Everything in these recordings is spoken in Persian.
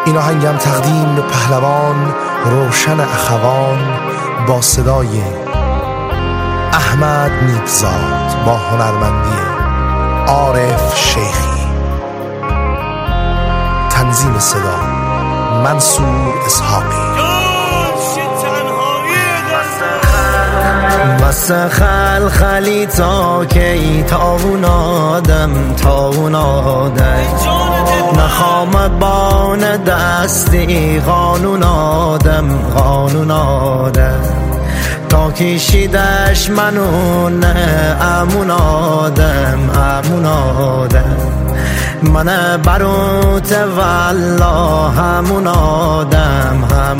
این آهنگم تقدیم به پهلوان روشن اخوان با صدای احمد نیکزاد با هنرمندی عارف شیخی. تنظیم صدا منصور اسحاقی. واسه خلخلی تا کی تاون آدم نخوام بان دستی قانون آدم تا کشیدش منون امون آدم من بروت والله همون آدم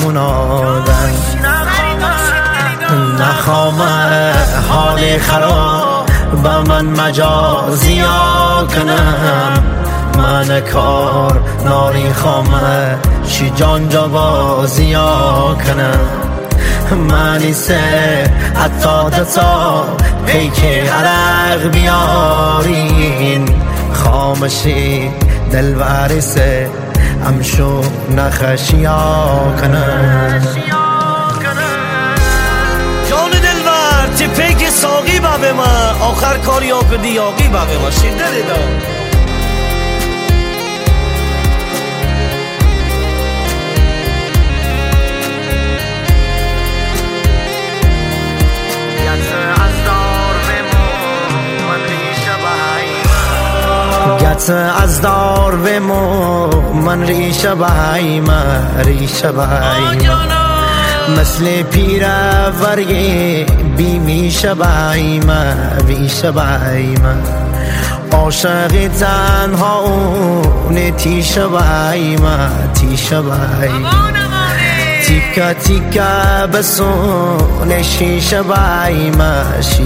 نخوام حال خراب با من مجازیا کنم، من کار ناری خامه چی جان جا بازیا کنم، منی سه حتی دتا پیک عرق بیارین خامشی دلوری سه امشو نخشیا کنم. چه پیک ساقی با به من آخر کاری ها کردی یاقی با به من شده دیدا گت از دار به من ریشه بایمه مثل پیرورگی بی میشه بایمه عاشق تنها اون تیشه بایمه تیکه تیکه بسون شیشه بایمه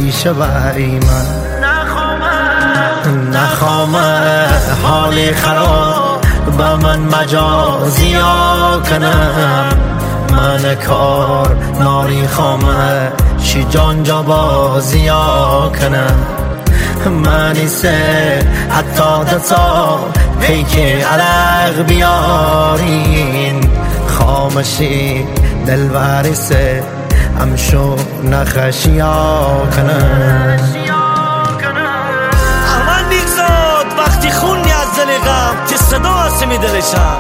نخوام حال خراب با من مجازیا کنم، من کار ناری خامه چی جان جا بازیا کنم، منی سه حتی دتا پیک عرق بیارین خامشی دلوری سه امشو نخشیا کنم. احمد نیکزاد وقتی خونی از دل غم که صدا هستی می دلشم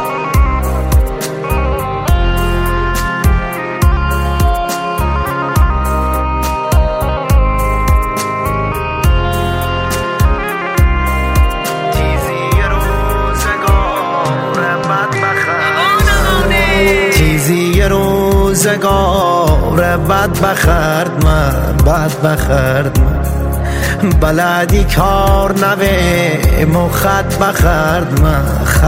روزگار بد بخرد من بلدی کار نوه خط بخرد من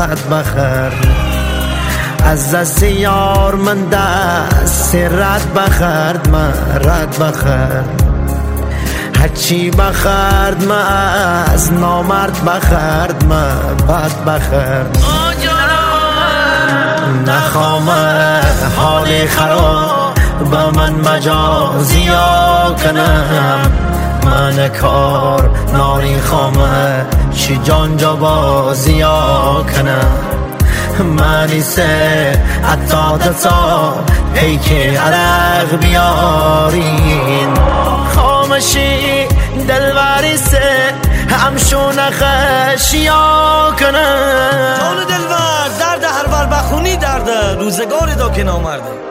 از دست یار من دست رد بخرد هرچی بخرد من از نامرد بخرد من بد بخرد نخوام حال خراب با من مجازیا کنم، من کار ناری خامه چی جان جا بازیا کنم، منی سه حتی دتا پیک عرق بیارین خامشی دلوری سه همشو نخشیا کنم. جان دلور درد هر ور بخونی درده روزگاری دا که نامرده